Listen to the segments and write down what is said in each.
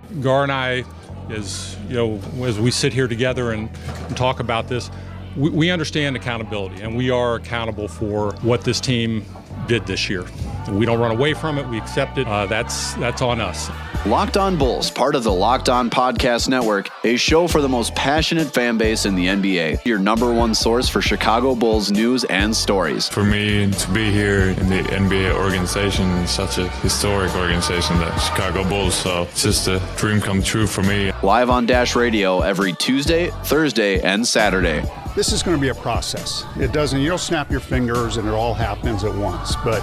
Gar and I, as we sit here together and talk about this, we understand accountability, and we are accountable for what this team did this year. We don't run away from it. We accept it. That's on us. Locked On Bulls, part of the Locked On Podcast Network, a show for the most passionate fan base in the NBA. Your number one source for Chicago Bulls news and stories. For me to be here in the NBA organization, is such a historic organization, the Chicago Bulls, so it's just a dream come true for me. Live on Dash Radio every Tuesday, Thursday, and Saturday. This is going to be a process. You don't snap your fingers and it all happens at once, but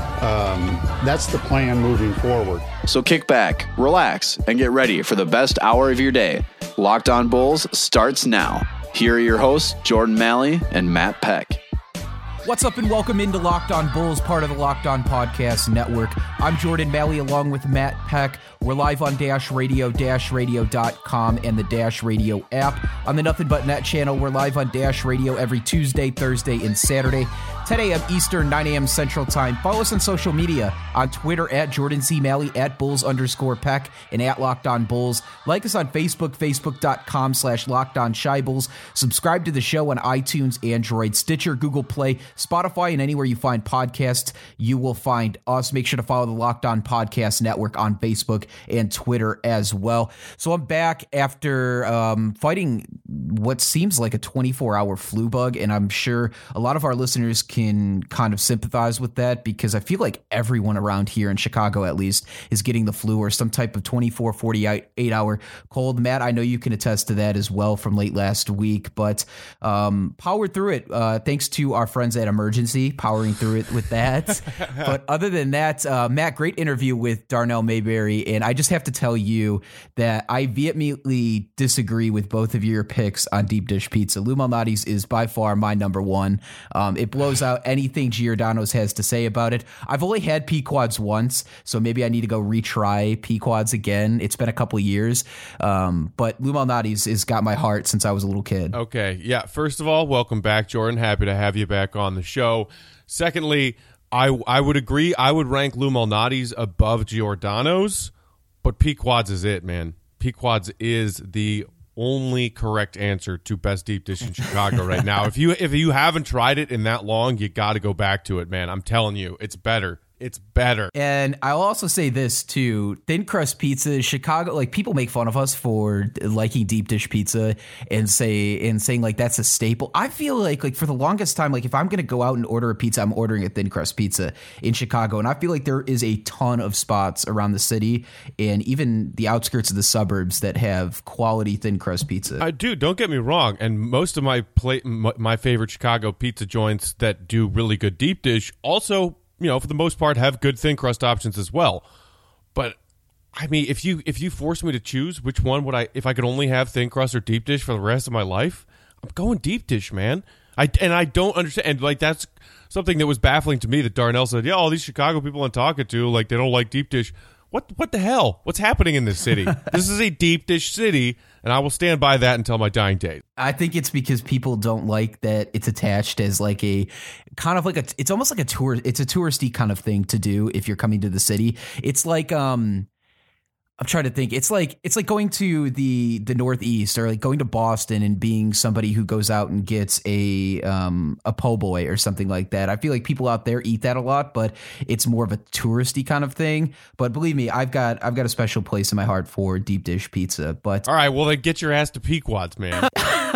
that's the plan moving forward. So kick back, relax, and get ready for the best hour of your day. Locked On Bulls starts now. Here are your hosts, Jordan Malley and Matt Peck. What's up and welcome into Locked On Bulls, part of the Locked On Podcast Network. I'm Jordan Malley along with Matt Peck. We're live on Dash Radio, dashradio.com, and the Dash Radio app. On the Nothing But Net channel, we're live on Dash Radio every Tuesday, Thursday, and Saturday, 10 a.m. Eastern, 9 a.m. Central Time. Follow us on social media, on Twitter at Jordan C. Malley, at Bulls_Peck, and at Locked On Bulls. Like us on Facebook, facebook.com/LockedOnShyBulls. Subscribe to the show on iTunes, Android, Stitcher, Google Play, Spotify, and anywhere you find podcasts, you will find us. Make sure to follow the Locked On Podcast Network on Facebook and Twitter as well. So I'm back after fighting what seems like a 24-hour flu bug, and I'm sure a lot of our listeners can kind of sympathize with that because I feel like everyone around here in Chicago, at least, is getting the flu or some type of 24, 48-hour cold. Matt, I know you can attest to that as well from late last week, but powered through it thanks to our friends at Emergency, powering through it with that. But other than that, Matt, great interview with Darnell Mayberry, and I just have to tell you that I vehemently disagree with both of your picks on deep dish pizza. Lou Malnati's is by far my number one. It blows out anything Giordano's has to say about it. I've only had Pequods once, so maybe I need to go retry Pequods again. It's been a couple of years, but Lou Malnati's has got my heart since I was a little kid. Okay, yeah. First of all, welcome back, Jordan. Happy to have you back on the show. Secondly, I would agree. I would rank Lou Malnati's above Giordano's, but Pequods is it, man. Pequods is the only correct answer to best deep dish in Chicago right now. If you haven't tried it in that long, you got to go back to it, man. I'm telling you, it's better. It's better. And I'll also say this too, thin crust pizza, Chicago, like people make fun of us for liking deep dish pizza and saying like that's a staple. I feel like for the longest time, like if I'm going to go out and order a pizza, I'm ordering a thin crust pizza in Chicago. And I feel like there is a ton of spots around the city and even the outskirts of the suburbs that have quality thin crust pizza. I do. Don't get me wrong. And most of my favorite Chicago pizza joints that do really good deep dish also, for the most part, have good thin crust options as well. But I mean, if you force me to choose which one would if I could only have thin crust or deep dish for the rest of my life, I'm going deep dish, man. I don't understand. And like that's something that was baffling to me that Darnell said, yeah, all these Chicago people I'm talking to, like they don't like deep dish. What the hell? What's happening in this city? This is a deep dish city, and I will stand by that until my dying day. I think it's because people don't like that it's attached as like a kind of like it's almost like it's a touristy kind of thing to do if you're coming to the city. It's like I'm trying to think. It's like going to the Northeast or like going to Boston and being somebody who goes out and gets a po' boy or something like that. I feel like people out there eat that a lot, but it's more of a touristy kind of thing. But believe me, I've got a special place in my heart for deep dish pizza. But all right, well then get your ass to Pequods, man.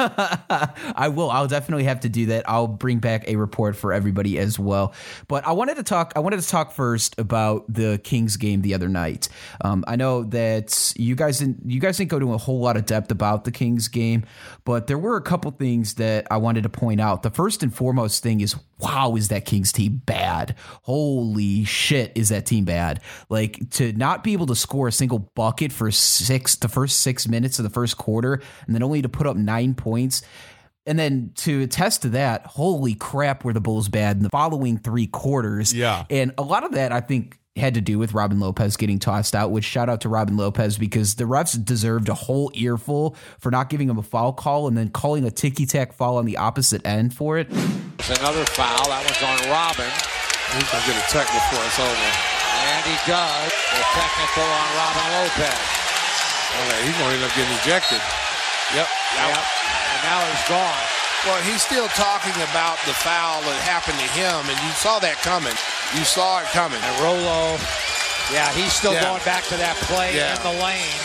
I will. I'll definitely have to do that. I'll bring back a report for everybody as well. But I wanted to talk first about the Kings game the other night. I know that you guys didn't go to a whole lot of depth about the Kings game, but there were a couple things that I wanted to point out. The first and foremost thing is, wow, is that Kings team bad? Holy shit, is that team bad? Like, to not be able to score a single bucket for the first 6 minutes of the first quarter, and then only to put up 9 points. And then to attest to that, holy crap, were the Bulls bad in the following 3 quarters. Yeah. And a lot of that, I think, had to do with Robin Lopez getting tossed out, which shout out to Robin Lopez because the refs deserved a whole earful for not giving him a foul call and then calling a ticky-tack foul on the opposite end for it. It's another foul. That one's on Robin. He's going to get a tech before it's over. And he does. A technical on Robin Lopez. Okay, he's going to end up getting ejected. Yep. And now he's gone. Well, he's still talking about the foul that happened to him, and you saw that coming. You saw it coming. And Rolo, he's still going back to that play in the lane.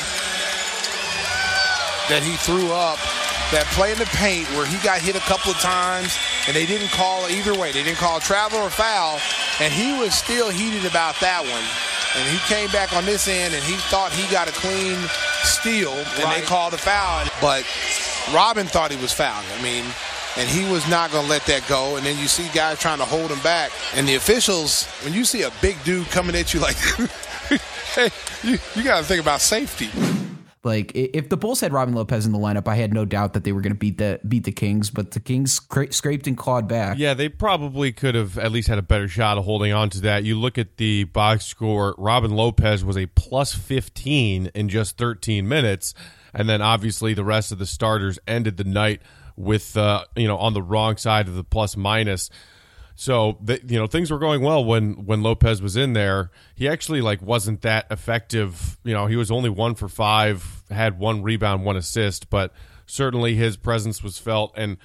That he threw up, that play in the paint where he got hit a couple of times, and they didn't call either way. They didn't call travel or foul, and he was still heated about that one. And he came back on this end, and he thought he got a clean steal, and they called a foul. But Robin thought he was fouled. I mean, and he was not going to let that go. And then you see guys trying to hold him back. And the officials, when you see a big dude coming at you like, hey, you got to think about safety. Like, if the Bulls had Robin Lopez in the lineup, I had no doubt that they were going to beat the Kings, but the Kings scraped and clawed back. Yeah, they probably could have at least had a better shot of holding on to that. You look at the box score, Robin Lopez was a plus 15 in just 13 minutes, and then obviously the rest of the starters ended the night with, on the wrong side of the plus minus. So, things were going well when Lopez was in there. He actually, wasn't that effective. He was only 1 for 5, had 1 rebound, 1 assist, but certainly his presence was felt. And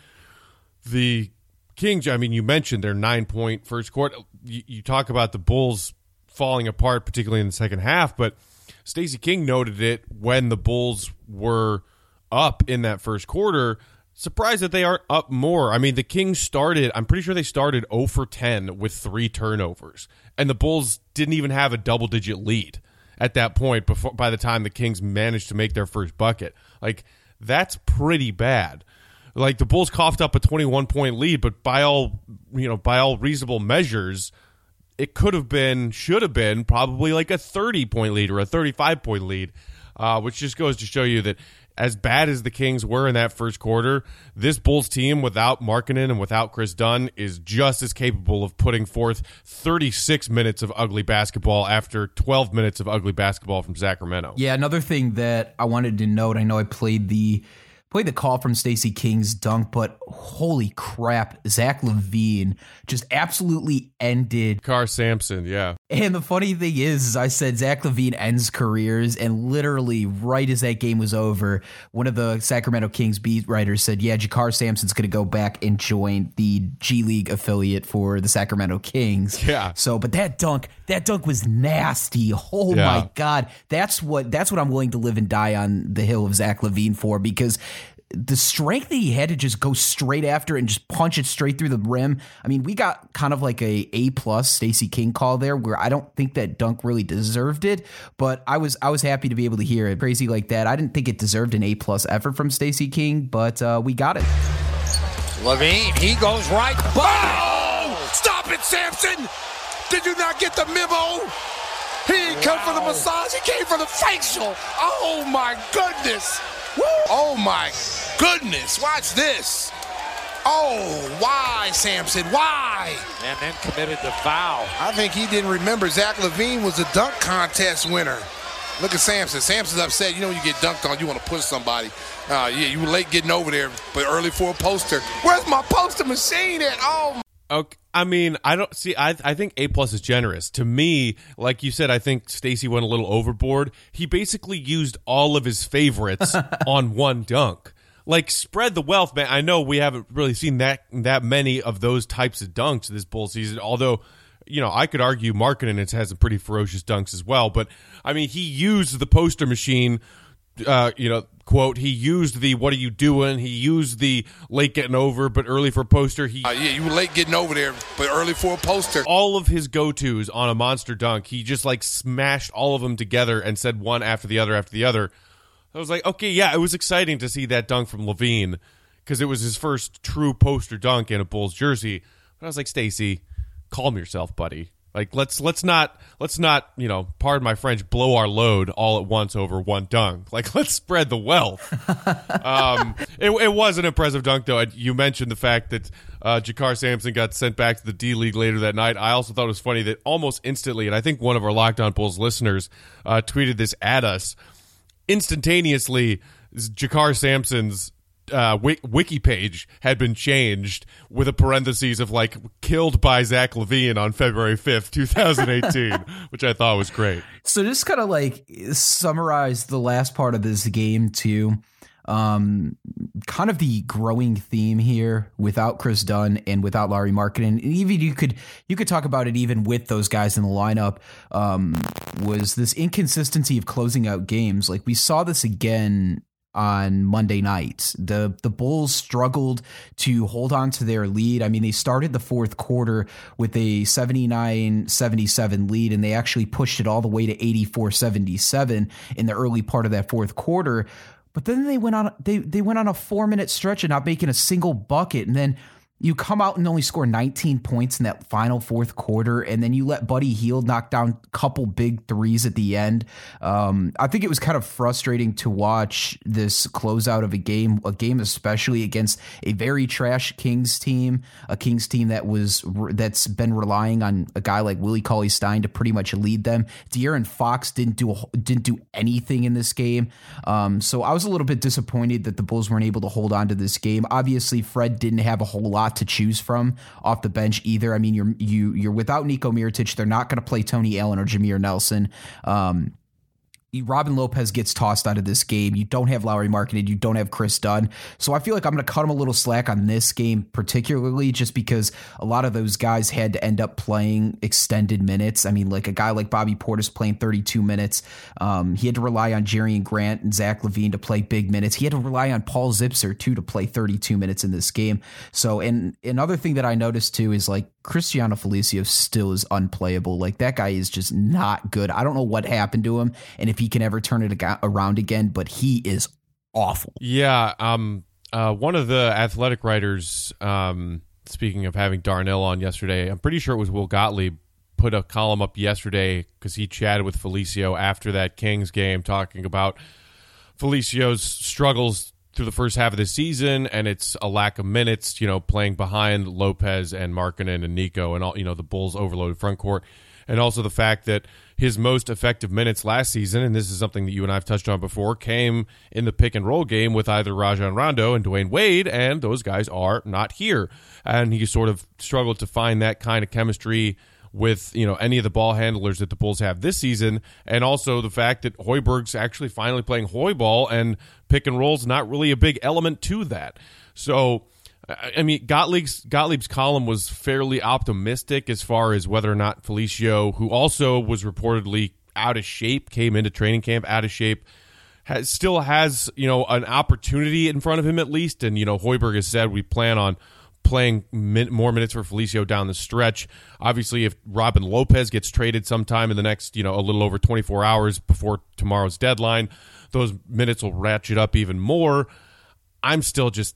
the Kings, you mentioned their 9-point first quarter. You talk about the Bulls falling apart, particularly in the second half, but Stacey King noted it when the Bulls were up in that first quarter. Surprised that they aren't up more. The Kings started, I'm pretty sure they started 0 for 10 with 3 turnovers. And the Bulls didn't even have a double-digit lead at that point by the time the Kings managed to make their first bucket. That's pretty bad. The Bulls coughed up a 21-point lead, but by all reasonable measures, it should have been probably a 30-point lead or a 35-point lead, which just goes to show you that as bad as the Kings were in that first quarter, this Bulls team without Markkanen and without Chris Dunn is just as capable of putting forth 36 minutes of ugly basketball after 12 minutes of ugly basketball from Sacramento. Yeah, another thing that I wanted to note, I know I played the call from Stacey King's dunk, but holy crap, Zach LaVine just absolutely ended Car Sampson, yeah. And the funny thing is I said Zach LaVine ends careers, and literally right as that game was over, one of the Sacramento Kings beat writers said, yeah, Jakar Sampson's going to go back and join the G League affiliate for the Sacramento Kings. Yeah. So, but that dunk was nasty. Oh my God. That's what I'm willing to live and die on the hill of Zach LaVine for, because the strength that he had to just go straight after and just punch it straight through the rim. We got kind of like a plus Stacey King call there, where I don't think that dunk really deserved it, but I was happy to be able to hear it. Crazy like that. I didn't think it deserved an A+ effort from Stacey King, but we got it. LaVine, he goes right. Oh! Stop it, Sampson! Did you not get the memo? He didn't come for the massage, he came for the facial. Oh my goodness! Woo. Oh my goodness, watch this. Oh, why, Sampson, why? And then committed the foul. I think he didn't remember Zach LaVine was a dunk contest winner. Look at Sampson. Sampson's upset. When you get dunked on, you want to push somebody. You were late getting over there, but early for a poster. Where's my poster machine at? Oh. Okay. I don't see. I think A+ is generous. To me, like you said, I think Stacey went a little overboard. He basically used all of his favorites on one dunk. Spread the wealth, man. I know we haven't really seen that many of those types of dunks this Bull season, although, I could argue Markkanen has some pretty ferocious dunks as well. But, he used the poster machine, quote, he used the "what are you doing?" He used the late getting over but early for a poster. You were late getting over there but early for a poster. All of his go-tos on a monster dunk, he just smashed all of them together and said one after the other after the other. I was like, okay, yeah, it was exciting to see that dunk from LaVine because it was his first true poster dunk in a Bulls jersey. But I was like, Stacey, calm yourself, buddy. Let's not pardon my French, blow our load all at once over one dunk. Let's spread the wealth. It was an impressive dunk, though. You mentioned the fact that Jakar Sampson got sent back to the D League later that night. I also thought it was funny that almost instantly, and I think one of our Locked On Bulls listeners tweeted this at us, instantaneously, Jakar Sampson's wiki page had been changed with a parentheses of like killed by Zach LaVine on February 5th, 2018, which I thought was great. So just kind of like summarize the last part of this game too. Kind of the growing theme here without Chris Dunn and without Lauri Markkanen, and even you could talk about it even with those guys in the lineup, was this inconsistency of closing out games. Like we saw this again on Monday night. The Bulls struggled to hold on to their lead. I mean, they started the fourth quarter with a 79-77 lead, and they actually pushed it all the way to 84-77 in the early part of that fourth quarter. But then they went on a 4-minute stretch of not making a single bucket, and then you come out and only score 19 points in that final fourth quarter, and then you let Buddy Hield knock down a couple big threes at the end. I think it was kind of frustrating to watch this closeout of a game especially against a very trash Kings team, a Kings team that's been relying on a guy like Willie Cauley-Stein to pretty much lead them. De'Aaron Fox didn't do anything in this game, so I was a little bit disappointed that the Bulls weren't able to hold on to this game. Obviously, Fred didn't have a whole lot to choose from off the bench either. I mean, you're without Nico Mirotic. They're not going to play Tony Allen or Jameer Nelson. Robin Lopez gets tossed out of this game. You don't have Lauri Markkanen. You don't have Chris Dunn. So I feel like I'm going to cut him a little slack on this game, particularly just because a lot of those guys had to end up playing extended minutes. I mean, like a guy like Bobby Portis playing 32 minutes. He had to rely on Jerian Grant and Zach LaVine to play big minutes. He had to rely on Paul Zipser too to play 32 minutes in this game. So, and another thing that I noticed too is like Cristiano Felicio still is unplayable. Like that guy is just not good. I don't know what happened to him and if he can ever turn it around again, but he is awful. Yeah. One of the Athletic writers, speaking of having Darnell on yesterday, I'm pretty sure it was Will Gottlieb, put a column up yesterday because he chatted with Felicio after that Kings game, talking about Felicio's struggles through the first half of the season, and it's a lack of minutes, playing behind Lopez and Markkanen and Nico and all, the Bulls' overloaded front court. And also the fact that his most effective minutes last season, and this is something that you and I have touched on before, came in the pick and roll game with either Rajon Rondo and Dwayne Wade, and those guys are not here. And he sort of struggled to find that kind of chemistry with any of the ball handlers that the Bulls have this season, and also the fact that Hoiberg's actually finally playing Hoy ball, and pick and roll's not really a big element to that. So, I mean, Gottlieb's column was fairly optimistic as far as whether or not Felicio, who also was reportedly out of shape, came into training camp out of shape, still has an opportunity in front of him at least. And Hoiberg has said we plan on playing more minutes for Felicio down the stretch. Obviously, if Robin Lopez gets traded sometime in the next a little over 24 hours before tomorrow's deadline, those minutes will ratchet up even more. I'm still just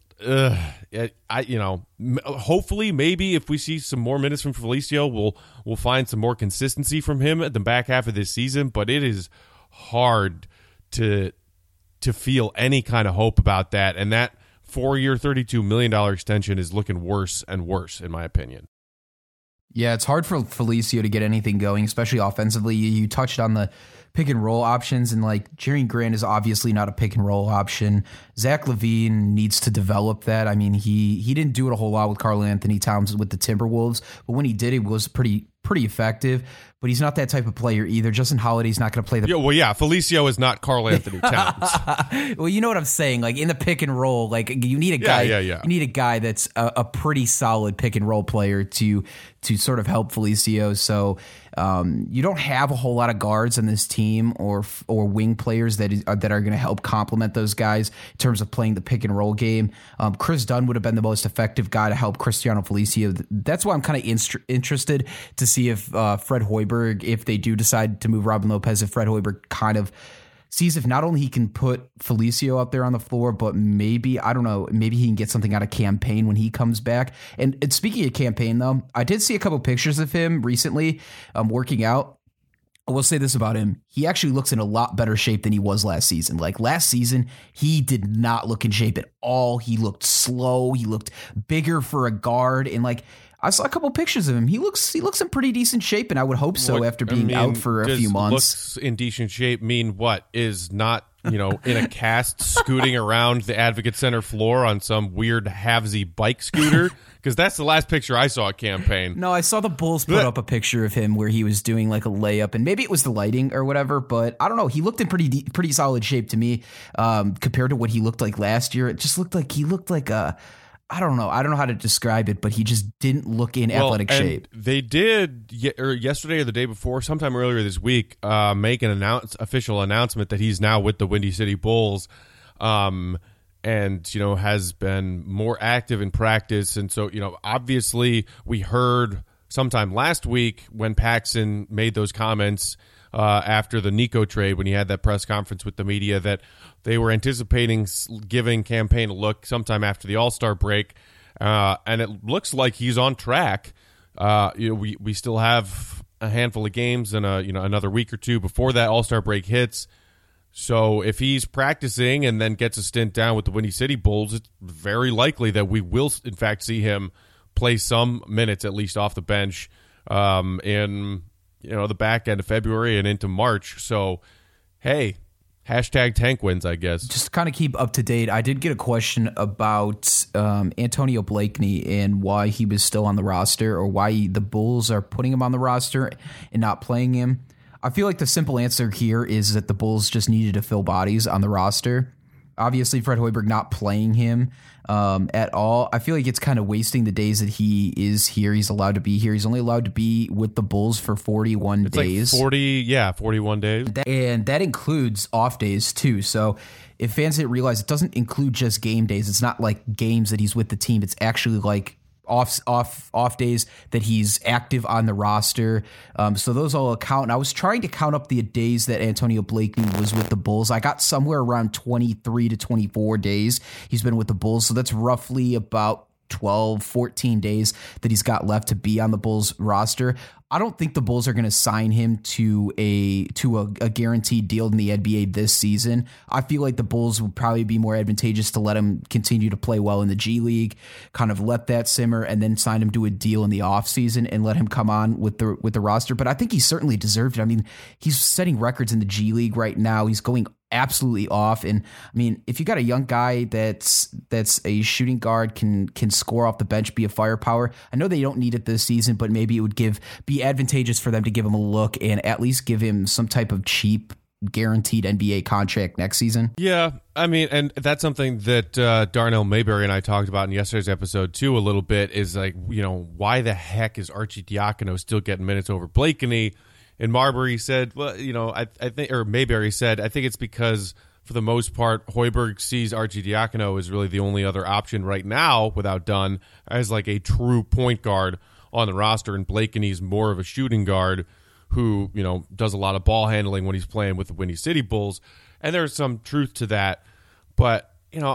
hopefully maybe if we see some more minutes from Felicio, we'll find some more consistency from him at the back half of this season, but it is hard to feel any kind of hope about that, and that 4-year $32 million extension is looking worse and worse in my opinion. Yeah, it's hard for Felicio to get anything going, especially offensively. You touched on the pick and roll options, and like Jerian Grant is obviously not a pick and roll option. Zach LaVine needs to develop that. I mean, he didn't do it a whole lot with Karl Anthony Towns with the Timberwolves, but when he did, it was pretty effective. But he's not that type of player either. Justin Holiday's not going to play the. Felicio is not Karl Anthony Towns. Well, you know what I'm saying. Like in the pick and roll, like you need a guy. You need a guy that's a pretty solid pick and roll player to sort of help Felicio. So you don't have a whole lot of guards on this team or wing players that are going to help complement those guys in terms of playing the pick and roll game. Chris Dunn would have been the most effective guy to help Cristiano Felicio. That's why I'm kind of interested to see if Fred Hoiberg, if they do decide to move Robin Lopez, if Fred Hoiberg kind of sees if not only he can put Felicio up there on the floor, but maybe, I don't know, maybe he can get something out of Campaign when he comes back. And speaking of Campaign, though, I did see a couple pictures of him recently working out. I will say this about him. He actually looks in a lot better shape than he was last season. Like last season, he did not look in shape at all. He looked slow. He looked bigger for a guard. And like, I saw a couple pictures of him. He looks in pretty decent shape, and I would hope so after being out for a few months. Looks in decent shape mean what? Is not in a cast scooting around the Advocate Center floor on some weird halvesy bike scooter? Because that's the last picture I saw at campaign. No, I saw the Bulls put up a picture of him where he was doing like a layup, and maybe it was the lighting or whatever, but I don't know. He looked in pretty solid shape to me compared to what he looked like last year. It just looked like a... I don't know how to describe it, but he just didn't look in athletic shape. They did yesterday or the day before, sometime earlier this week, make an official announcement that he's now with the Windy City Bulls, and has been more active in practice. And so obviously we heard sometime last week when Paxson made those comments after the Nico trade, when he had that press conference with the media, that they were anticipating giving campaign a look sometime after the All-Star break, and it looks like he's on track. We still have a handful of games and another week or two before that All-Star break hits. So if he's practicing and then gets a stint down with the Windy City Bulls, it's very likely that we will, in fact, see him play some minutes, at least off the bench, in the back end of February and into March. So, hey, hashtag tank wins, I guess. Just to kind of keep up to date, I did get a question about Antonio Blakeney and why he was still on the roster, or why the Bulls are putting him on the roster and not playing him. I feel like the simple answer here is that the Bulls just needed to fill bodies on the roster. Obviously, Fred Hoiberg not playing him at all, I feel like it's kind of wasting the days that he is here. He's allowed to be here. He's only allowed to be with the Bulls for 41 days. Like 41 days. And that includes off days too. So if fans didn't realize, it doesn't include just game days. It's not like games that he's with the team. It's actually like off days that he's active on the roster. So those all account. And I was trying to count up the days that Antonio Blakeney was with the Bulls. I got somewhere around 23 to 24 days he's been with the Bulls. So that's roughly about 14 days that he's got left to be on the Bulls roster. I don't think the Bulls are going to sign him to a guaranteed deal in the NBA this season. I feel like the Bulls would probably be more advantageous to let him continue to play well in the G League, kind of let that simmer, and then sign him to a deal in the offseason and let him come on with the roster. But I think he certainly deserved it. I mean, he's setting records in the G League right now. He's going absolutely off. And I mean, if you got a young guy that's a shooting guard, can score off the bench, be a firepower. I know they don't need it this season, but maybe it would be advantageous for them to give him a look and at least give him some type of cheap guaranteed NBA contract next season. Yeah, I mean, and that's something that Darnell Mayberry and I talked about in yesterday's episode too a little bit, is like, why the heck is Archie Diacono still getting minutes over Blakeney? And Marbury said, well, I think, or Mayberry said, I think it's because for the most part, Hoiberg sees Archie Diacono as really the only other option right now, without Dunn, as like a true point guard on the roster, and Blakeney's more of a shooting guard who, does a lot of ball handling when he's playing with the Windy City Bulls. And there's some truth to that. But,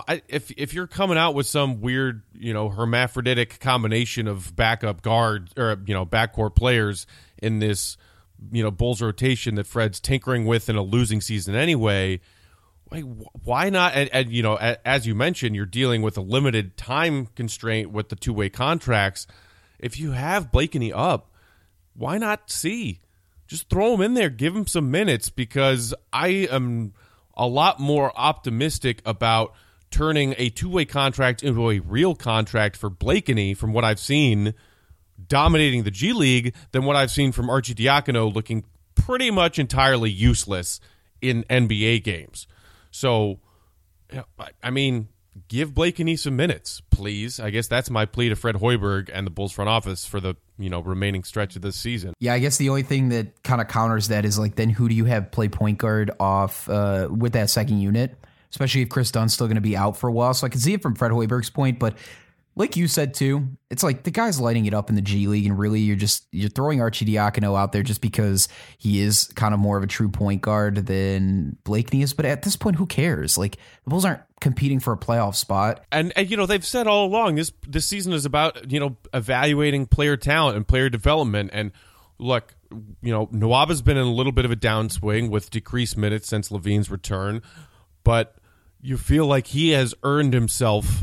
if you're coming out with some weird, hermaphroditic combination of backup guard or, backcourt players in this, Bulls rotation that Fred's tinkering with in a losing season anyway, like, why not? And as you mentioned, you're dealing with a limited time constraint with the two-way contracts. If you have Blakeney up, why not see? Just throw him in there, give him some minutes, because I am a lot more optimistic about turning a two-way contract into a real contract for Blakeney from what I've seen dominating the G League than what I've seen from Archie Diacono looking pretty much entirely useless in NBA games. So, I mean, give Blakeney some minutes, please. I guess that's my plea to Fred Hoiberg and the Bulls front office for the remaining stretch of this season. Yeah, I guess the only thing that kind of counters that is, like, then who do you have play point guard off with that second unit, especially if Chris Dunn's still going to be out for a while. So I can see it from Fred Hoiberg's point, but like you said too, it's like the guy's lighting it up in the G League, and really you're throwing Archie Diacono out there just because he is kind of more of a true point guard than Blakeney is. But at this point, who cares? Like, the Bulls aren't competing for a playoff spot. And they've said all along this season is about, evaluating player talent and player development. And look, Nwaba's been in a little bit of a downswing with decreased minutes since Levine's return, but you feel like he has earned himself,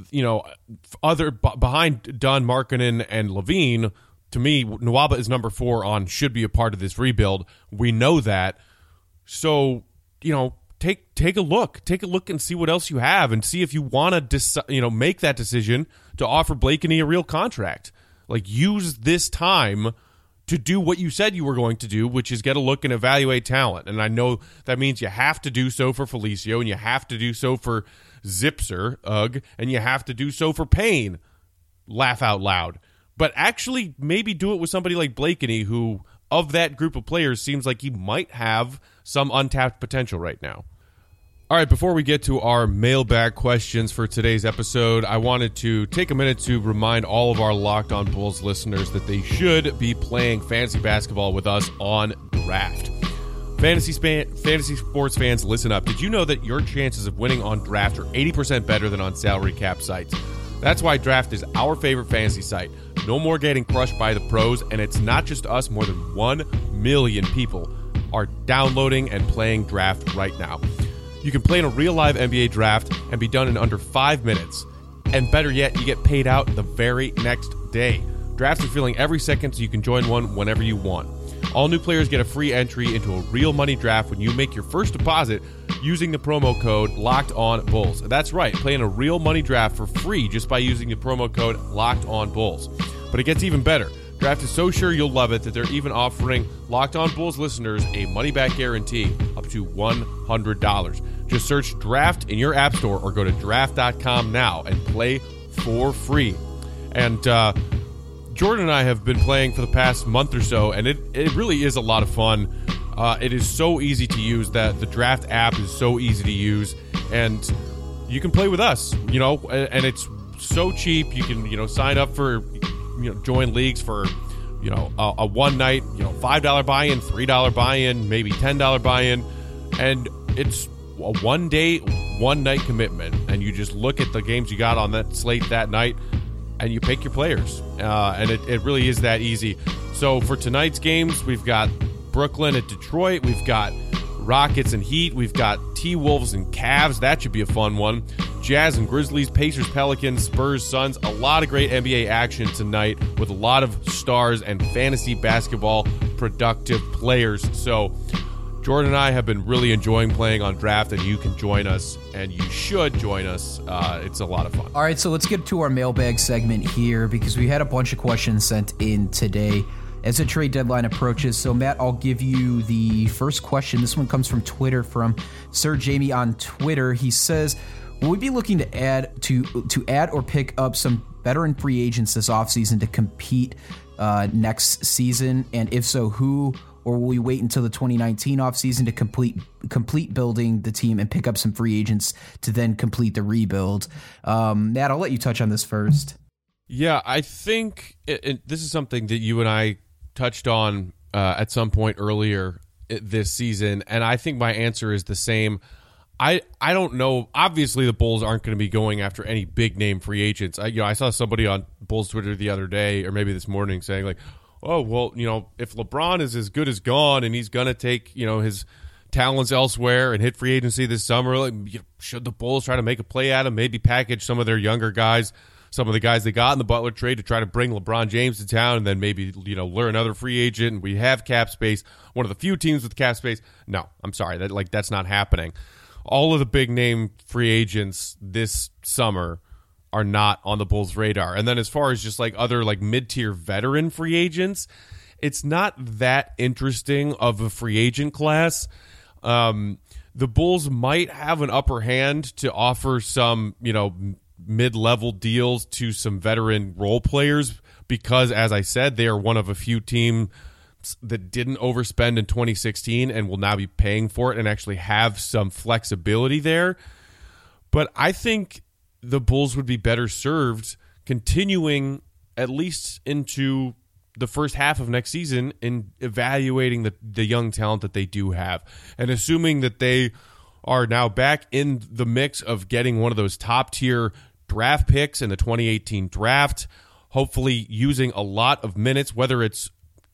behind Dunn, Markkanen, and Levine. To me, Nwaba is number 4 on should be a part of this rebuild. We know that. So, take a look. Take a look and see what else you have, and see if you want to make that decision to offer Blakeney a real contract. Like, use this time to do what you said you were going to do, which is get a look and evaluate talent. And I know that means you have to do so for Felicio, and you have to do so for Zipser, and you have to do so for Payne, laugh out loud. But actually maybe do it with somebody like Blakeney, who, of that group of players, seems like he might have some untapped potential right now. All right, before we get to our mailbag questions for today's episode, I wanted to take a minute to remind all of our Locked On Bulls listeners that they should be playing fantasy basketball with us on Draft. Fantasy sports fans, listen up. Did you know that your chances of winning on Draft are 80% better than on salary cap sites? That's why Draft is our favorite fantasy site. No more getting crushed by the pros, and it's not just us. More than 1 million people are downloading and playing Draft right now. You can play in a real live NBA draft and be done in under 5 minutes. And better yet, you get paid out the very next day. Drafts are filling every second, so you can join one whenever you want. All new players get a free entry into a real money draft when you make your first deposit using the promo code LOCKEDONBulls. That's right, play in a real money draft for free just by using the promo code LOCKEDONBulls. But it gets even better. Draft is so sure you'll love it that they're even offering Locked On Bulls listeners a money-back guarantee up to $100. Just search Draft in your app store or go to draft.com now and play for free. And Jordan and I have been playing for the past month or so, and it really is a lot of fun. It is so easy to use. That the Draft app is so easy to use, and you can play with us, and it's so cheap. You can, sign up for, join leagues for, a one night, $5 buy-in, $3 buy-in, maybe $10 buy-in, and it's a 1 day, 1 night commitment, and you just look at the games you got on that slate that night, and you pick your players, and it really is that easy. So for tonight's games, we've got Brooklyn at Detroit, we've got Rockets and Heat, we've got T-Wolves and Cavs. That should be a fun one. Jazz and Grizzlies, Pacers, Pelicans, Spurs, Suns. A lot of great NBA action tonight with a lot of stars and fantasy basketball productive players. So Jordan and I have been really enjoying playing on Draft, and you can join us, and you should join us. It's a lot of fun. All right, so let's get to our mailbag segment here, because we had a bunch of questions sent in today as the trade deadline approaches. So, Matt, I'll give you the first question. This one comes from Twitter, from Sir Jamie on Twitter. He says, will we be looking to add or pick up some veteran free agents this offseason to compete next season? And if so, who? Or will we wait until the 2019 offseason to complete building the team and pick up some free agents to then complete the rebuild? Matt, I'll let you touch on this first. Yeah, I think this is something that you and I touched on at some point earlier this season, and I think my answer is the same. I don't know. Obviously, the Bulls aren't going to be going after any big-name free agents. I saw somebody on Bulls Twitter the other day, or maybe this morning, saying, like, oh, well, if LeBron is as good as gone and he's going to take, his talents elsewhere and hit free agency this summer, like, should the Bulls try to make a play at him, maybe package some of their younger guys, some of the guys they got in the Butler trade, to try to bring LeBron James to town, and then maybe, lure another free agent, and we have cap space, one of the few teams with cap space? No, I'm sorry. That's not happening. All of the big-name free agents this summer are not on the Bulls' radar. And then as far as just other mid-tier veteran free agents, it's not that interesting of a free agent class. The Bulls might have an upper hand to offer some, mid-level deals to some veteran role players, because, as I said, they are one of a few teams that didn't overspend in 2016 and will now be paying for it and actually have some flexibility there. But I think the Bulls would be better served continuing at least into the first half of next season in evaluating the young talent that they do have, and assuming that they are now back in the mix of getting one of those top-tier draft picks in the 2018 draft, hopefully using a lot of minutes, whether it's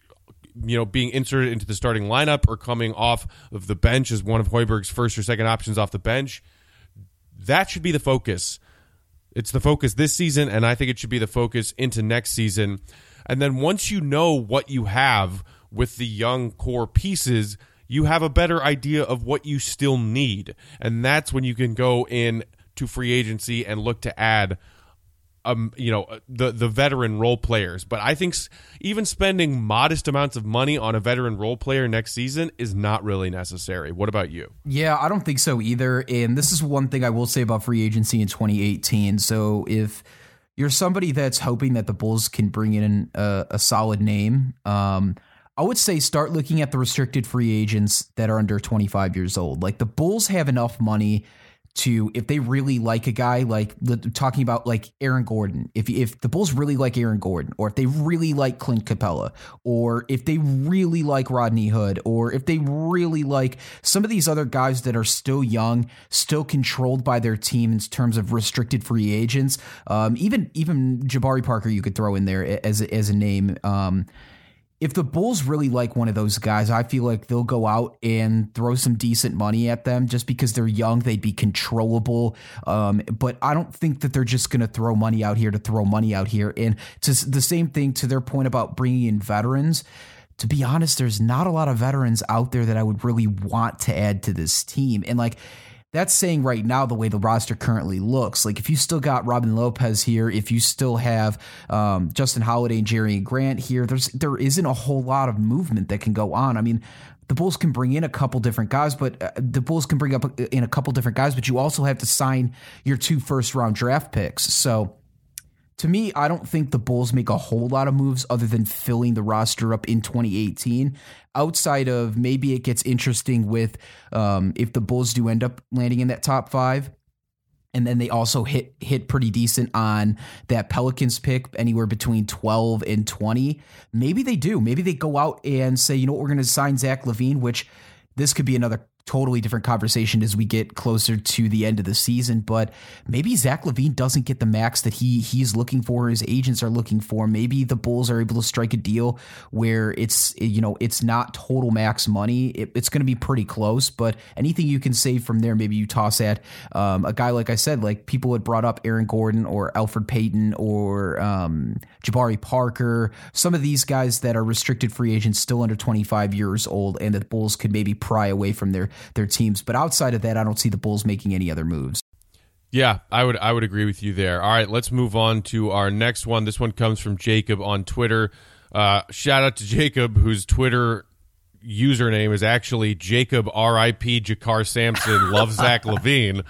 being inserted into the starting lineup or coming off of the bench as one of Hoiberg's first or second options off the bench. That should be the focus. It's the focus this season, and I think it should be the focus into next season. And then once you know what you have with the young core pieces, you have a better idea of what you still need. And that's when you can go in to free agency and look to add the veteran role players. But I think even spending modest amounts of money on a veteran role player next season is not really necessary. What about you? Yeah, I don't think so either. And this is one thing I will say about free agency in 2018. So if you're somebody that's hoping that the Bulls can bring in a solid name, I would say start looking at the restricted free agents that are under 25 years old. Like, the Bulls have enough money to, if they really like a guy, like talking about like Aaron Gordon, if the Bulls really like Aaron Gordon, or if they really like Clint Capella, or if they really like Rodney Hood, or if they really like some of these other guys that are still young, still controlled by their team in terms of restricted free agents, even Jabari Parker you could throw in there as a name. If the Bulls really like one of those guys, I feel like they'll go out and throw some decent money at them just because they're young. They'd be controllable. But I don't think that they're just going to throw money out here to throw money out here. And to the same thing to their point about bringing in veterans, to be honest, there's not a lot of veterans out there that I would really want to add to this team. And like, that's saying right now the way the roster currently looks. Like, if you still got Robin Lopez here, if you still have Justin Holiday and Jerry Grant here, there isn't a whole lot of movement that can go on. I mean, the Bulls can bring in a couple different guys, but you also have to sign your 2 first-round draft picks. So to me, I don't think the Bulls make a whole lot of moves other than filling the roster up in 2018. Outside of maybe it gets interesting with if the Bulls do end up landing in that top 5, and then they also hit pretty decent on that Pelicans pick anywhere between 12 and 20. Maybe they do. Maybe they go out and say, you know what, we're going to sign Zach LaVine, which this could be another totally different conversation as we get closer to the end of the season, but maybe Zach LaVine doesn't get the max that he's looking for, his agents are looking for. Maybe the Bulls are able to strike a deal where it's not total max money. It's going to be pretty close, but anything you can save from there, maybe you toss at a guy, like I said, like people had brought up Aaron Gordon or Elfrid Payton or Jabari Parker, some of these guys that are restricted free agents still under 25 years old, and the Bulls could maybe pry away from their teams. But outside of that, I don't see the Bulls making any other moves. Yeah, I would agree with you there. All right, let's move on to our next one. This one comes from Jacob on Twitter. Shout out to Jacob, whose Twitter username is actually Jacob R.I.P. Jakar Sampson loves Zach LaVine.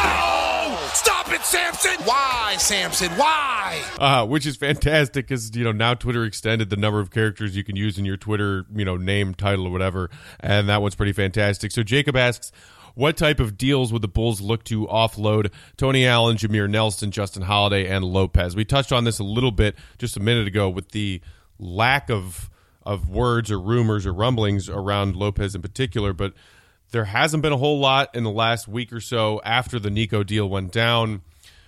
Oh, stop it, Sampson! Why, Sampson? Why? Which is fantastic because, now Twitter extended the number of characters you can use in your Twitter, name, title, or whatever, and that one's pretty fantastic. So Jacob asks, what type of deals would the Bulls look to offload Tony Allen, Jameer Nelson, Justin Holiday, and Lopez? We touched on this a little bit just a minute ago with the lack of words or rumors or rumblings around Lopez in particular, but there hasn't been a whole lot in the last week or so after the Nico deal went down.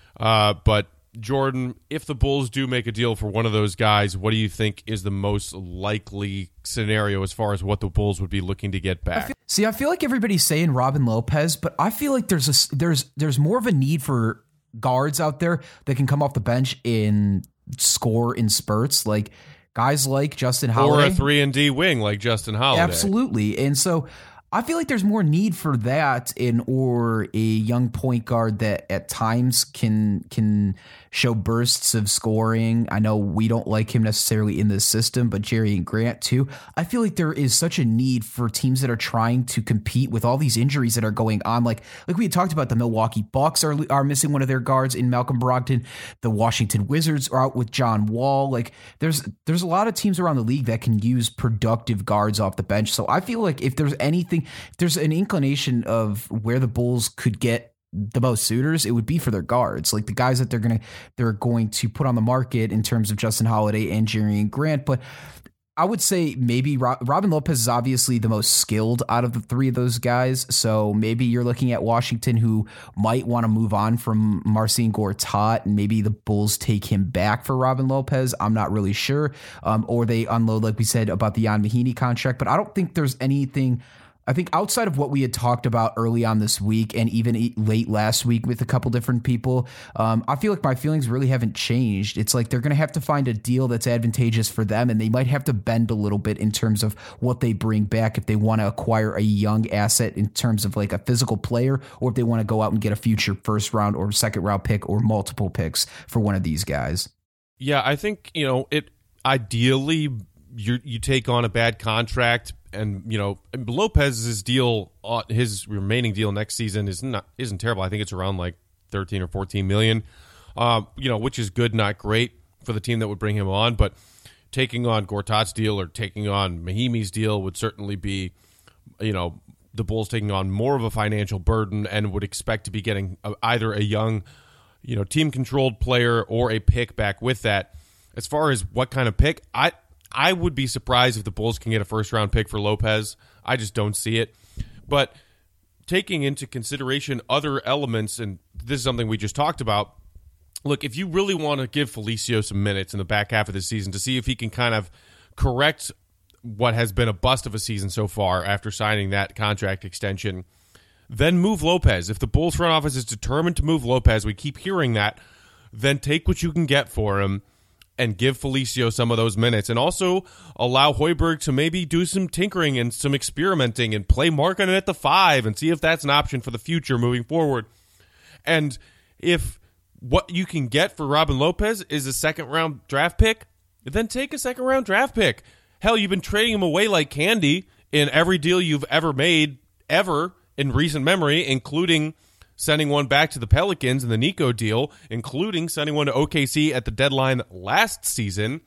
But Jordan, if the Bulls do make a deal for one of those guys, what do you think is the most likely scenario as far as what the Bulls would be looking to get back? I feel like everybody's saying Robin Lopez, but I feel like there's more of a need for guards out there that can come off the bench and score in spurts, like guys like Justin Holiday. Or a 3-and-D wing like Justin Holiday. Absolutely. And so I feel like there's more need for that or a young point guard that at times can show bursts of scoring. I know we don't like him necessarily in this system, but Jerry Grant too. I feel like there is such a need for teams that are trying to compete with all these injuries that are going on. Like we had talked about, the Milwaukee Bucks are missing one of their guards in Malcolm Brogdon. The Washington Wizards are out with John Wall. Like there's a lot of teams around the league that can use productive guards off the bench. So I feel like if there's an inclination of where the Bulls could get the most suitors, it would be for their guards, like the guys that they're going to put on the market in terms of Justin Holiday and Jerry Grant. But I would say maybe Robin Lopez is obviously the most skilled out of the three of those guys. So maybe you're looking at Washington, who might want to move on from Marcin Gortat, and maybe the Bulls take him back for Robin Lopez. I'm not really sure. Or they unload, like we said, about the Jan Mahinmi contract. But I don't think there's anything I think outside of what we had talked about early on this week and even late last week with a couple different people, I feel like my feelings really haven't changed. It's like they're going to have to find a deal that's advantageous for them, and they might have to bend a little bit in terms of what they bring back if they want to acquire a young asset in terms of like a physical player, or if they want to go out and get a future first round or second round pick or multiple picks for one of these guys. Yeah, I think, it ideally you take on a bad contract. And Lopez's deal, his remaining deal next season isn't terrible. I think it's around like 13 or 14 million, which is good, not great for the team that would bring him on. But taking on Gortat's deal or taking on Mahimi's deal would certainly be, the Bulls taking on more of a financial burden and would expect to be getting either a young, team-controlled player or a pick back with that. As far as what kind of pick, I would be surprised if the Bulls can get a first-round pick for Lopez. I just don't see it. But taking into consideration other elements, and this is something we just talked about, look, if you really want to give Felicio some minutes in the back half of the season to see if he can kind of correct what has been a bust of a season so far after signing that contract extension, then move Lopez. If the Bulls front office is determined to move Lopez, we keep hearing that, then take what you can get for him and give Felicio some of those minutes, and also allow Hoiberg to maybe do some tinkering and some experimenting and play Markkanen at the 5 and see if that's an option for the future moving forward. And if what you can get for Robin Lopez is a second-round draft pick, then take a second-round draft pick. Hell, you've been trading him away like candy in every deal you've ever made, ever, in recent memory, including sending one back to the Pelicans in the Nico deal, including sending one to OKC at the deadline last season.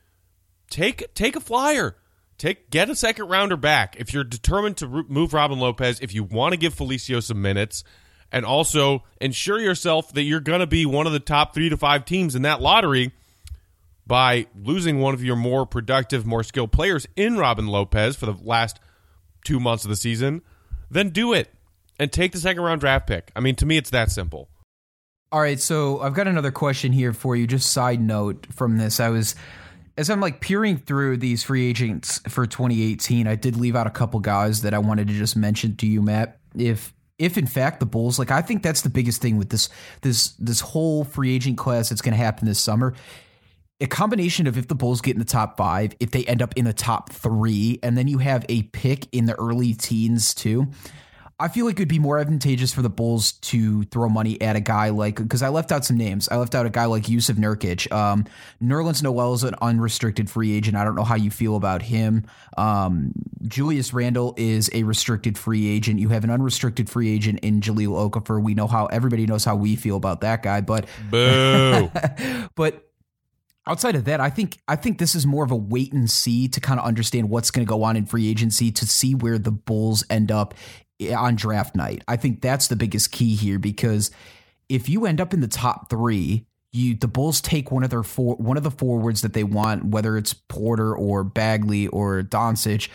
Take a flyer. Get a second rounder back. If you're determined to move Robin Lopez, if you want to give Felicio some minutes, and also ensure yourself that you're going to be one of the top 3 to 5 teams in that lottery by losing one of your more productive, more skilled players in Robin Lopez for the last 2 months of the season, then do it. And take the second-round draft pick. I mean, to me, it's that simple. All right, so I've got another question here for you. Just side note from this. As I'm like peering through these free agents for 2018, I did leave out a couple guys that I wanted to just mention to you, Matt. If in fact the Bulls, like I think that's the biggest thing with this whole free agent class that's going to happen this summer. A combination of if the Bulls get in the top 5, if they end up in the top 3, and then you have a pick in the early teens too. I feel like it would be more advantageous for the Bulls to throw money at a guy like, because I left out some names. I left out a guy like Jusuf Nurkic. Nerlens Noel is an unrestricted free agent. I don't know how you feel about him. Julius Randle is a restricted free agent. You have an unrestricted free agent in Jahlil Okafor. Everybody knows how we feel about that guy, but boo. But outside of that, I think this is more of a wait and see to kind of understand what's going to go on in free agency to see where the Bulls end up on draft night. I think that's the biggest key here, because if you end up in the top 3, the Bulls take one of the forwards that they want, whether it's Porter or Bagley or Doncic,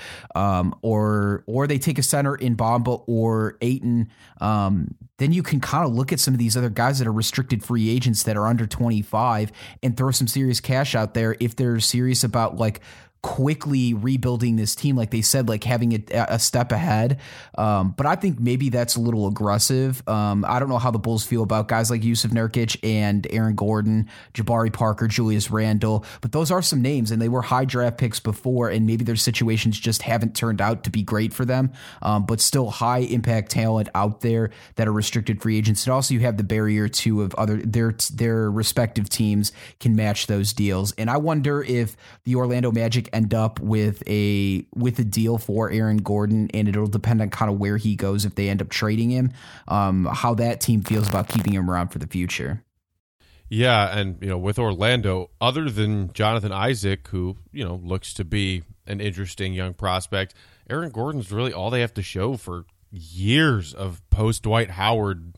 or they take a center in Bamba or Ayton. Then you can kind of look at some of these other guys that are restricted free agents that are under 25 and throw some serious cash out there if they're serious about like quickly rebuilding this team, like they said, like having a step ahead. But I think maybe that's a little aggressive. I don't know how the Bulls feel about guys like Jusuf Nurkic and Aaron Gordon, Jabari Parker, Julius Randle, but those are some names and they were high draft picks before, and maybe their situations just haven't turned out to be great for them. But still high impact talent out there that are restricted free agents. And also you have the barrier too of their respective teams can match those deals. And I wonder if the Orlando Magic end up with a deal for Aaron Gordon, and it'll depend on kind of where he goes if they end up trading him, how that team feels about keeping him around for the future. Yeah, and with Orlando, other than Jonathan Isaac, who looks to be an interesting young prospect, Aaron Gordon's really all they have to show for years of post Dwight Howard.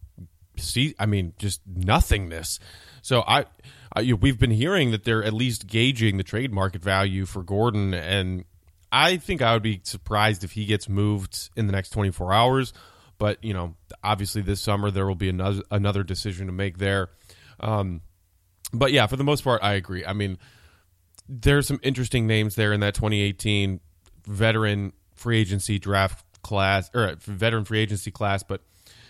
Just nothingness. So we've been hearing that they're at least gauging the trade market value for Gordon, and I think I would be surprised if he gets moved in the next 24 hours. But, obviously this summer there will be another decision to make there. But, yeah, for the most part, I agree. I mean, there's some interesting names there in that 2018 veteran free agency draft class or veteran free agency class, but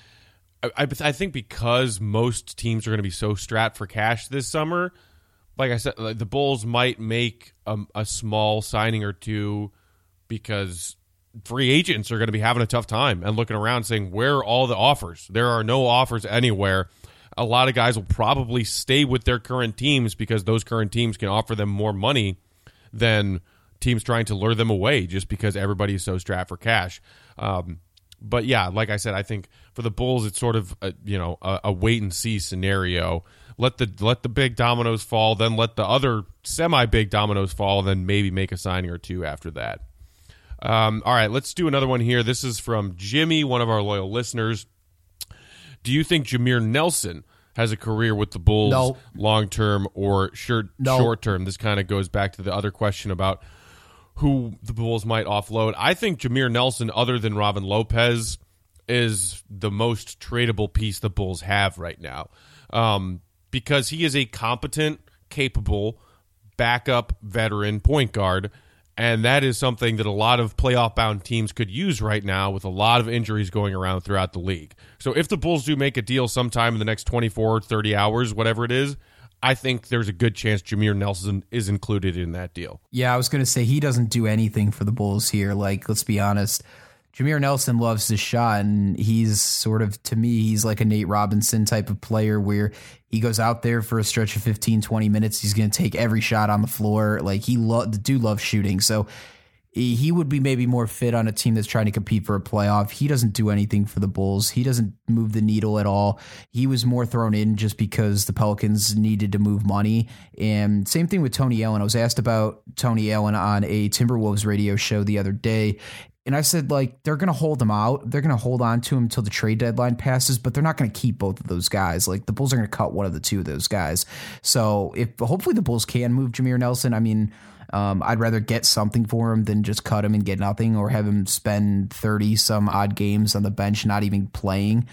I think because most teams are going to be so strapped for cash this summer, like I said, the Bulls might make a small signing or two because free agents are going to be having a tough time and looking around saying, where are all the offers? There are no offers anywhere. A lot of guys will probably stay with their current teams because those current teams can offer them more money than teams trying to lure them away just because everybody is so strapped for cash. But yeah, like I said, I think for the Bulls, it's sort of a wait and see scenario. Let the big dominoes fall, then let the other semi-big dominoes fall, and then maybe make a signing or two after that. All right, let's do another one here. This is from Jimmy, one of our loyal listeners. Do you think Jameer Nelson has a career with the Bulls long-term or short-term? This kind of goes back to the other question about who the Bulls might offload. I think Jameer Nelson, other than Robin Lopez, is the most tradable piece the Bulls have right now because he is a competent, capable, backup veteran point guard. And that is something that a lot of playoff-bound teams could use right now with a lot of injuries going around throughout the league. So if the Bulls do make a deal sometime in the next 24, 30 hours, whatever it is, I think there's a good chance Jameer Nelson is included in that deal. Yeah, I was going to say he doesn't do anything for the Bulls here. Like, let's be honest. Jameer Nelson loves his shot, and he's sort of, to me, he's like a Nate Robinson type of player where he goes out there for a stretch of 15, 20 minutes. He's going to take every shot on the floor. Like, the dude loves shooting. So he would be maybe more fit on a team that's trying to compete for a playoff. He doesn't do anything for the Bulls. He doesn't move the needle at all. He was more thrown in just because the Pelicans needed to move money. And same thing with Tony Allen. I was asked about Tony Allen on a Timberwolves radio show the other day. And I said, like, they're going to hold him out. They're going to hold on to him until the trade deadline passes, but they're not going to keep both of those guys. Like, the Bulls are going to cut one of the two of those guys. So hopefully the Bulls can move Jameer Nelson. I mean, I'd rather get something for him than just cut him and get nothing or have him spend 30 some odd games on the bench, not even playing.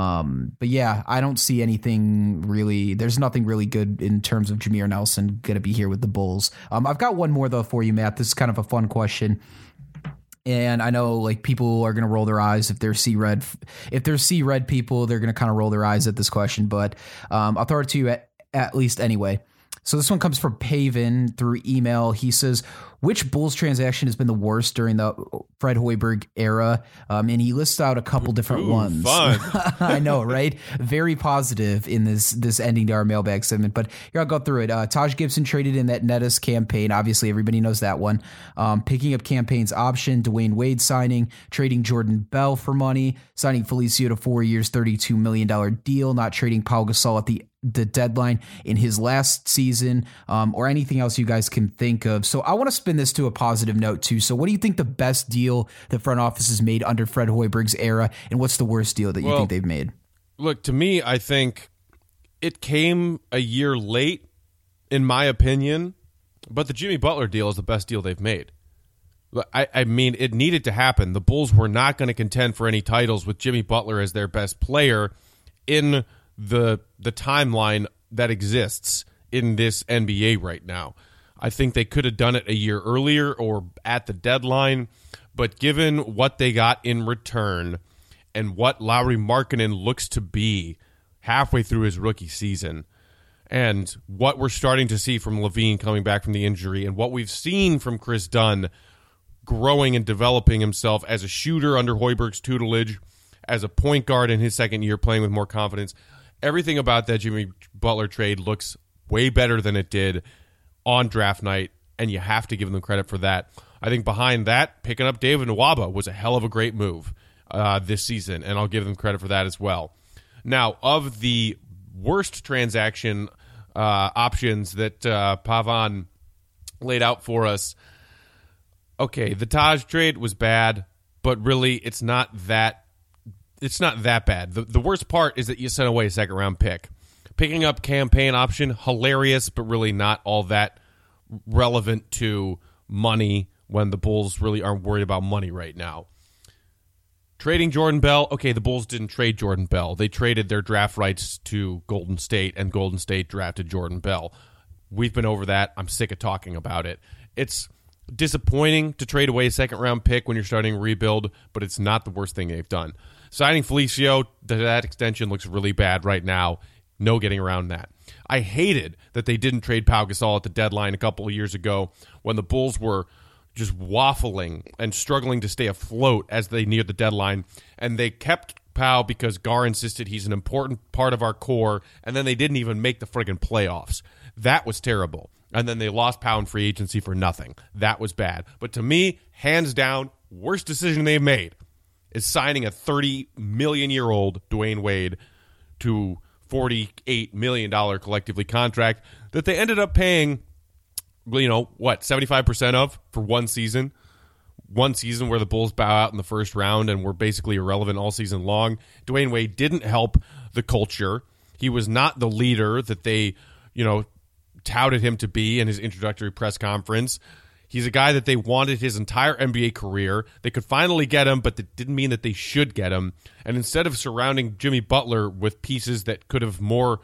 But yeah, I don't see anything really. There's nothing really good in terms of Jameer Nelson going to be here with the Bulls. I've got one more though for you, Matt. This is kind of a fun question. And I know like people are going to roll their eyes if they're C-Red. If they're C-Red people, they're going to kind of roll their eyes at this question. But I'll throw it to you at least anyway. So this one comes from Paven through email. He says, which Bulls transaction has been the worst during the Fred Hoiberg era? And he lists out a couple different ones. Fun. I know, right? Very positive in this ending to our mailbag segment. But here, I'll go through it. Taj Gibson traded in that Nettis campaign. Obviously, everybody knows that one. Picking up campaign's option, Dwayne Wade signing, trading Jordan Bell for money, signing Felicio to 4 years, $32 million deal, not trading Pau Gasol at the deadline in his last season, or anything else you guys can think of. So I want to spin this to a positive note too. So what do you think the best deal the front office has made under Fred Hoiberg's era, and what's the worst deal that you think they've made? Look, to me, I think it came a year late, in my opinion, but the Jimmy Butler deal is the best deal they've made. I mean, it needed to happen. The Bulls were not going to contend for any titles with Jimmy Butler as their best player in the timeline that exists in this NBA right now. I think they could have done it a year earlier or at the deadline, but given what they got in return and what Lauri Markkanen looks to be halfway through his rookie season, and what we're starting to see from LaVine coming back from the injury, and what we've seen from Chris Dunn growing and developing himself as a shooter under Hoiberg's tutelage, as a point guard in his second year playing with more confidence, everything about that Jimmy Butler trade looks way better than it did on draft night, and you have to give them credit for that. I think behind that, picking up David Nwaba was a hell of a great move this season, and I'll give them credit for that as well. Now, of the worst transaction options that Pavan laid out for us, okay, the Taj trade was bad, but really it's not that bad. The worst part is that you sent away a second-round pick. Picking up campaign option, hilarious, but really not all that relevant to money when the Bulls really aren't worried about money right now. Trading Jordan Bell, okay, the Bulls didn't trade Jordan Bell. They traded their draft rights to Golden State, and Golden State drafted Jordan Bell. We've been over that. I'm sick of talking about it. It's disappointing to trade away a second-round pick when you're starting a rebuild, but it's not the worst thing they've done. Signing Felicio, that extension looks really bad right now. No getting around that. I hated that they didn't trade Pau Gasol at the deadline a couple of years ago when the Bulls were just waffling and struggling to stay afloat as they neared the deadline, and they kept Pau because Gar insisted he's an important part of our core, and then they didn't even make the friggin' playoffs. That was terrible. And then they lost Pau in free agency for nothing. That was bad. But to me, hands down, worst decision they've made is signing a $30 million-year-old Dwayne Wade to $48 million collectively contract that they ended up paying, 75% of for one season. One season where the Bulls bow out in the first round and were basically irrelevant all season long. Dwayne Wade didn't help the culture. He was not the leader that they, touted him to be in his introductory press conference. He's a guy that they wanted his entire NBA career. They could finally get him, but that didn't mean that they should get him. And instead of surrounding Jimmy Butler with pieces that could have more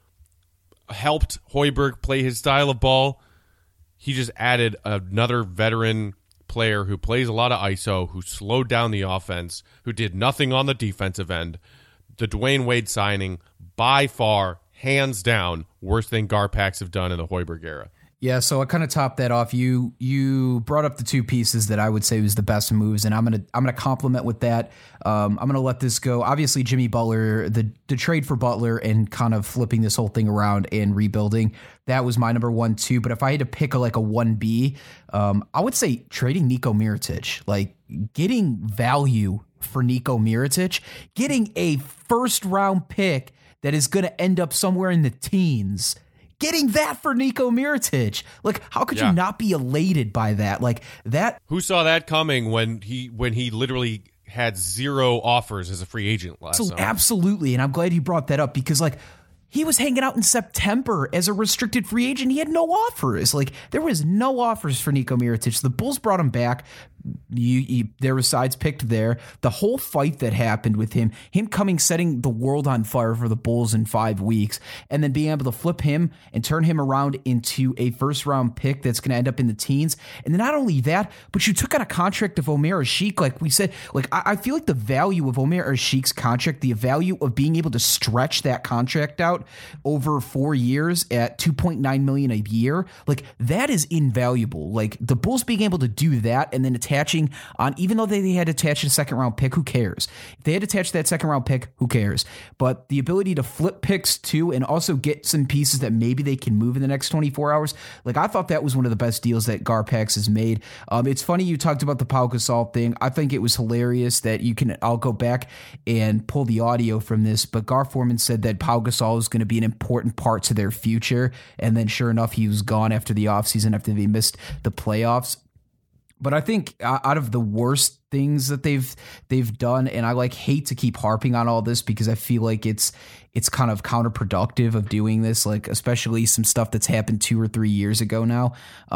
helped Hoiberg play his style of ball, he just added another veteran player who plays a lot of ISO, who slowed down the offense, who did nothing on the defensive end. The Dwayne Wade signing, by far, hands down, worst thing Garpax have done in the Hoiberg era. Yeah, so I kind of topped that off. You brought up the two pieces that I would say was the best moves, and I'm gonna compliment with that. I'm gonna let this go. Obviously, Jimmy Butler, the trade for Butler and kind of flipping this whole thing around and rebuilding, that was my number 1 too. But if I had to pick a 1B, I would say trading Niko Mirotic, like getting value for Niko Mirotic, getting a first round pick that is going to end up somewhere in the teens. Getting that for Niko Mirotic. Like, how could you not be elated by that? Like that. Who saw that coming when he literally had 0 offers as a free agent last summer? Absolutely. And I'm glad you brought that up because he was hanging out in September as a restricted free agent. He had no offers. There was no offers for Niko Mirotic. The Bulls brought him back. There were sides picked there. The whole fight that happened with him coming, setting the world on fire for the Bulls in 5 weeks, and then being able to flip him and turn him around into a first round pick that's going to end up in the teens. And then not only that, but you took out a contract of Omer Asik. Like we said, I feel like the value of Omer Asik's contract, the value of being able to stretch that contract out over 4 years at $2.9 million a year, that is invaluable. The Bulls being able to do that and then attaching on, even though they had attached a second round pick, who cares? If they had attached that second round pick, who cares? But the ability to flip picks too, and also get some pieces that maybe they can move in the next 24 hours. I thought that was one of the best deals that Garpax has made. It's funny you talked about the Pau Gasol thing. I think it was hilarious that I'll go back and pull the audio from this, but Gar Forman said that Pau Gasol is going to be an important part to their future. And then sure enough, he was gone after the offseason, after they missed the playoffs. But I think out of the worst things that they've done, and I hate to keep harping on all this because I feel like it's kind of counterproductive of doing this, especially some stuff that's happened 2 or 3 years ago now.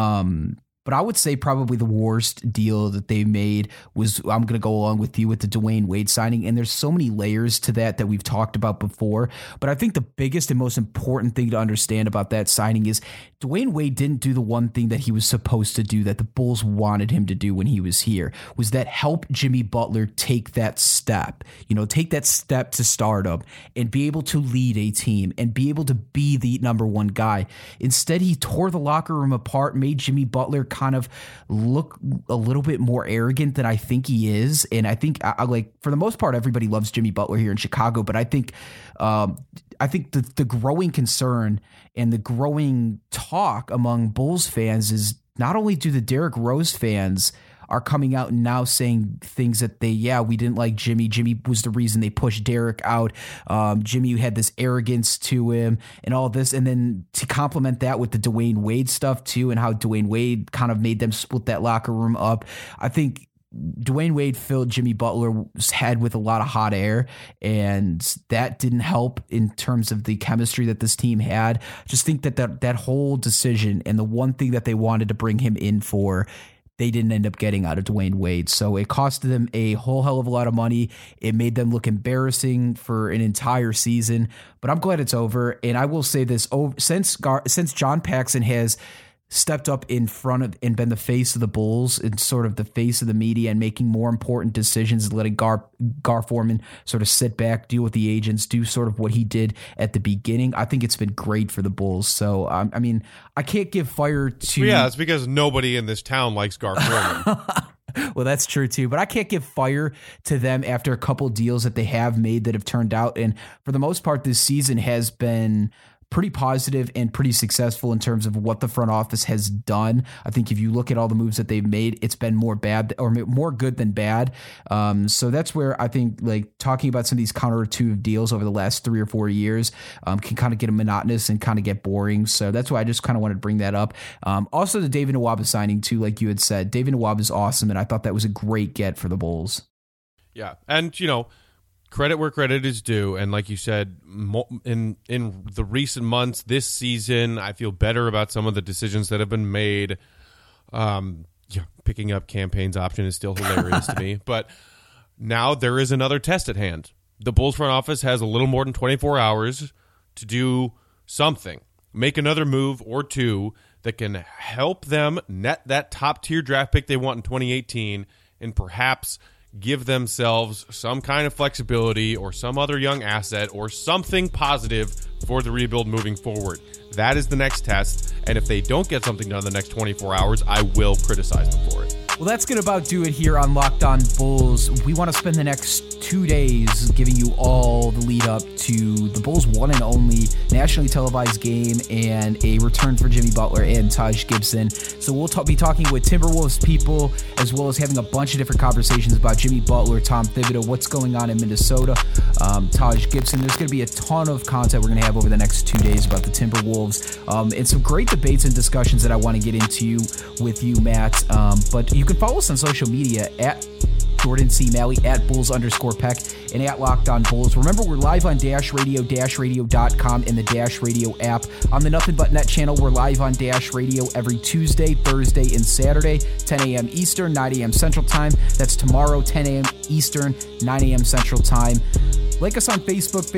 But I would say probably the worst deal that they made was, I'm going to go along with you with the Dwayne Wade signing. And there's so many layers to that we've talked about before. But I think the biggest and most important thing to understand about that signing is Dwayne Wade didn't do the one thing that he was supposed to do, that the Bulls wanted him to do when he was here, was that help Jimmy Butler take that step, take that step to stardom and be able to lead a team and be able to be the number 1 guy. Instead, he tore the locker room apart, made Jimmy Butler kind of look a little bit more arrogant than I think he is. And I think for the most part, everybody loves Jimmy Butler here in Chicago, but I think the growing concern and the growing talk among Bulls fans is not only do the Derrick Rose fans are coming out and now saying things that we didn't like Jimmy. Jimmy was the reason they pushed Derrick out. Jimmy had this arrogance to him and all this. And then to complement that with the Dwayne Wade stuff too, and how Dwayne Wade kind of made them split that locker room up. I think Dwayne Wade filled Jimmy Butler's head with a lot of hot air, and that didn't help in terms of the chemistry that this team had. I just think that whole decision and the one thing that they wanted to bring him in for, they didn't end up getting out of Dwayne Wade. So it costed them a whole hell of a lot of money. It made them look embarrassing for an entire season, but I'm glad it's over. And I will say this, since John Paxson has stepped up in front of and been the face of the Bulls and sort of the face of the media and making more important decisions, letting Gar Forman sort of sit back, deal with the agents, do sort of what he did at the beginning. I think it's been great for the Bulls. So, I mean, I can't give fire to... Yeah, it's because nobody in this town likes Gar Forman. Well, that's true too, but I can't give fire to them after a couple deals that they have made that have turned out. And for the most part, this season has been pretty positive and pretty successful in terms of what the front office has done. I think if you look at all the moves that they've made, it's been more bad or more good than bad. So that's where I think like talking about some of these counterintuitive deals over the last 3 or 4 years can kind of get monotonous and kind of get boring. So that's why I just kind of wanted to bring that up. Also the David Nwaba signing too, like you had said, David Nwaba is awesome. And I thought that was a great get for the Bulls. Yeah. And credit where credit is due, and like you said, in the recent months, this season, I feel better about some of the decisions that have been made. Picking up Campaign's option is still hilarious to me, but now there is another test at hand. The Bulls front office has a little more than 24 hours to do something, make another move or two that can help them net that top-tier draft pick they want in 2018, and perhaps give themselves some kind of flexibility or some other young asset or something positive for the rebuild moving forward. That is the next test, and if they don't get something done in the next 24 hours, I will criticize them for it. Well, that's going to about do it here on Locked On Bulls. We want to spend the next 2 days giving you all the lead up to the Bulls' one and only nationally televised game and a return for Jimmy Butler and Taj Gibson. So we'll be talking with Timberwolves people as well as having a bunch of different conversations about Jimmy Butler, Tom Thibodeau, what's going on in Minnesota, Taj Gibson. There's going to be a ton of content we're going to have over the next 2 days about the Timberwolves and some great debates and discussions that I want to get into with you, Matt. But you can follow us on social media at Jordan C. Malley, at Bulls_Peck, and at Locked On Bulls. Remember, we're live on Dash Radio, DashRadio.com, and the Dash Radio app. On the Nothing But Net channel, we're live on Dash Radio every Tuesday, Thursday, and Saturday, 10 a.m. Eastern, 9 a.m. Central Time. That's tomorrow, 10 a.m. Eastern, 9 a.m. Central Time. Like us on Facebook,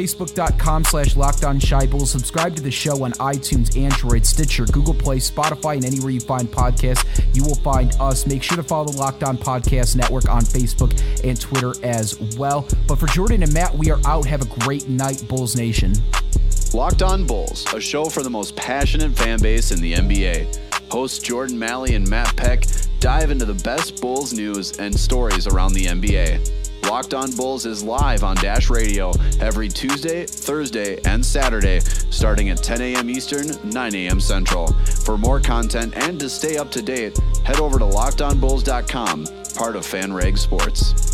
facebook.com/LockedOnShyBulls. Subscribe to the show on iTunes, Android, Stitcher, Google Play, Spotify, and anywhere you find podcasts, you will find us. Make sure to follow the Locked On Podcast Network on Facebook and Twitter as well. But for Jordan and Matt, we are out. Have a great night, Bulls Nation. Locked On Bulls, a show for the most passionate fan base in the NBA. Hosts Jordan Malley and Matt Peck dive into the best Bulls news and stories around the NBA. Locked On Bulls is live on Dash Radio every Tuesday, Thursday, and Saturday, starting at 10 a.m. Eastern, 9 a.m. Central. For more content and to stay up to date, head over to LockedOnBulls.com, part of FanRag Sports.